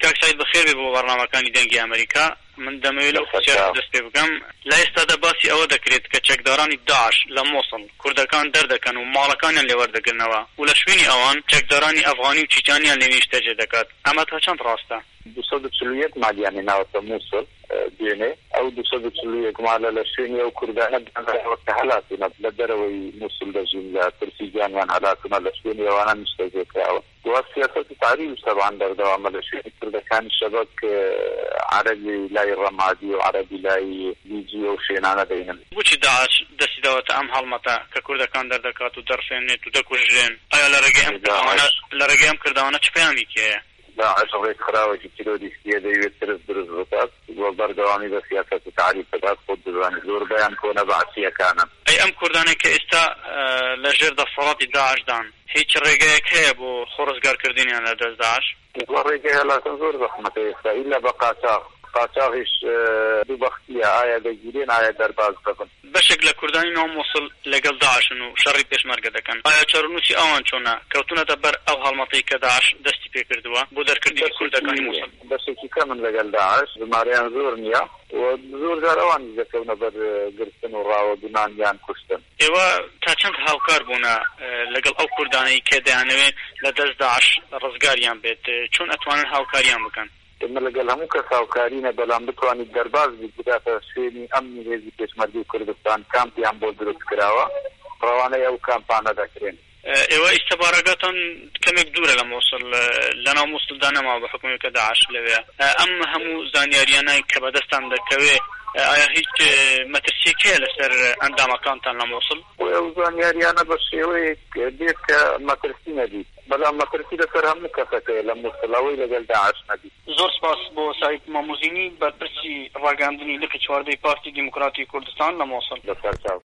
کاک سعید بەخێر بێ بۆ بەرنامەکانی دەنگی ئەمریکا. من دەمەوێت لەو خصوصیات دەست پێ بکەم. لە ئێستادا باسی ئەوە دەکرێت کە چەکدارانی داعش لە مۆسڵ کوردەکان دەردەکەن و ماڵەکانیان لێوەردەگرنەوە و لە شوێنی ئەوان چەکدارانی ئەفغانی و چیچانیان لێنیشتە جێ دەکات. ئەمە تا چەند ڕاستە؟ 241 مالیانی ناوەتە مووسڵ دوێنێ ئەو 241 مالە لە شوێنی ئەو کوردانە کە هەلاتونە لە دەرەوەی مووسڵ دەژین لە ترسی گیانیان هەلاتونە لە شوێنی ئەوانە نیشتەجێکراوە. وا سیاسەتی تعریب سەبان دەردەوامە لە شوێنی کوردەکانی شەبەک عەرەبی لای ڕەمادی و عەرەبی لای لیجی و شوێنانە دەینن. بۆچی داعش دەستی داوەتە ئەم هەڵمەتە کە کوردەکان دەردەکات و دەڕفێنێت و دەکوژرێن؟ ئایا لە ڕێگەی ئەم کردەوانە چ پەیامێکی هەیە؟ داعش ڕێک خراوەی تیرۆریستیە دەیوێت درست بکات و بەردەوامی بە سیاسەت و تعریب بکات خۆت دەزانێت زۆر بەیان کۆنە بەعسیەکانن. ئەی ئەم کوردانێک کە ئێستا لە ژێر دەسەڵاتی داعشدان هیچ ڕێگەیەک هەیە بۆ خۆڕزگارکردنیان لە دەست داعش؟ ڕێگەی هەڵاتن زۆر زەحمەتە ئێستا ئیلا بە قاچاغیش دوو بەختیە ئایا دەگیرێن ئایا دەرباز دەبن. بەشێک لە کوردانی ناو مۆسڵ لەگەڵ داعشن و شەڕی پێشمەرگە دەکەن. ئایا چارەنووسی ئەوان چۆنە کەوتونەتە بەر ئەو هەڵمەتەی کە داعش دەستی پێکردووە بۆ دەرکردنی کوردەکانی مۆسڵ؟ بەشێکی کەمن لەگەڵ داعش ژمارەیان زۆر نییە و زۆر جار ئەوانی دەکەونە بەر گرتن و ڕاوەدونانیان کوشتن. ئێوە تا چەند هاوکار بوونە لەگەڵ ئەو کوردانەی کە دەیانەوێت لە دەست داعش ڕزگاریان بێت چۆن ئەتوانن هاوکاریان بکەن؟ ئێمە لەگەڵ هەموو کەس هاوکارینە بەڵام بتوانیت دەرباز بداتە شوێنی ئەمنی هێزی پێشمەرگی کوردستان کامپیان بۆ دروست کراوە ڕەوانەی ئەو کامپانە دەکرێن. ئێوە ئیسەبارەکەتان کەمێک دوورە لە مۆسڵ لەناو مۆسڵدا نەماوە بە حکومەکە داعش لەوێ. ئەم هەموو زانیاریانەی کە بەدەستان دەکەوێت ئایا هیچ مەترسیەک هەیە لەسەر ئەندامەکانتان لە مۆسڵ؟ ئەو زانیاریانە بە شێوەیەک دێت کە مەترسی نەبیت بەڵام مەترسی لەسەر هەموو کەسەکەیە لە مۆسڵەوەی لەگەڵ داعش نەبیت. زۆر سپاس بۆ سعید ماموزینی بەرپرسی ڕاگەاندنی لقی 14 پارتی دیموکراتی کوردستان لە مۆسڵ. لەسەر چاو.